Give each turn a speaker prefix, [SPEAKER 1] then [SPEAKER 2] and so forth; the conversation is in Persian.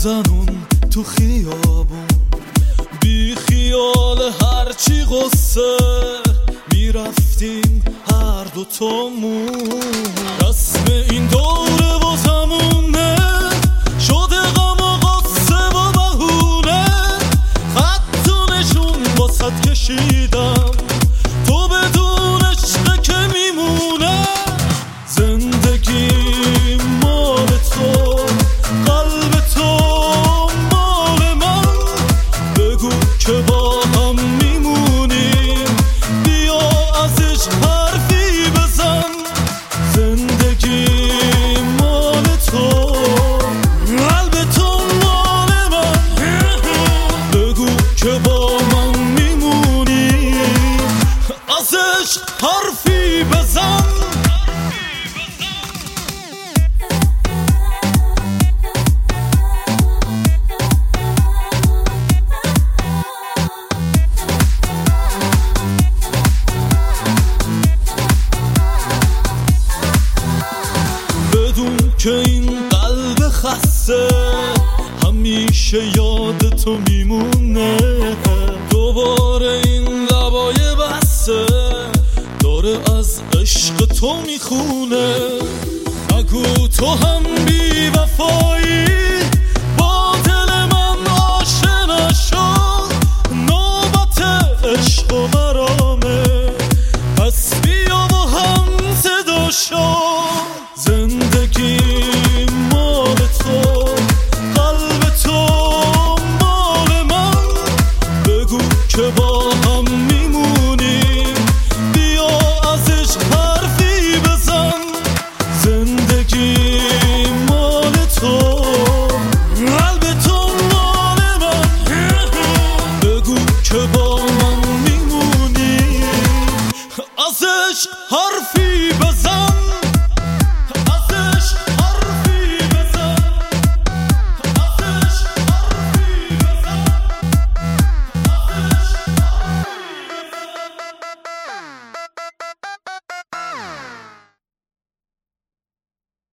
[SPEAKER 1] زنون تو خیابون، بی خیال هرچی غصه میرفتیم هر دوتامون. رسم این دوره و زمونه شده غم و غصه و بهونه، خط و نشون واسط کشیدم تو بدون عشق که میمونه. زندگی مال تو، قلب تو مال من، بگو که با هم میمونیم، بیا ازش حرفی بزن. زندگی مال تو، قلب تو مال من، بگو که با من میمونی، ازش حرفی بزن. که این قلب خسته همیشه یاد تو میمونه، دوباره این لبای بسته داره از عشق تو میخونه. نگو تو هم بی وفایی،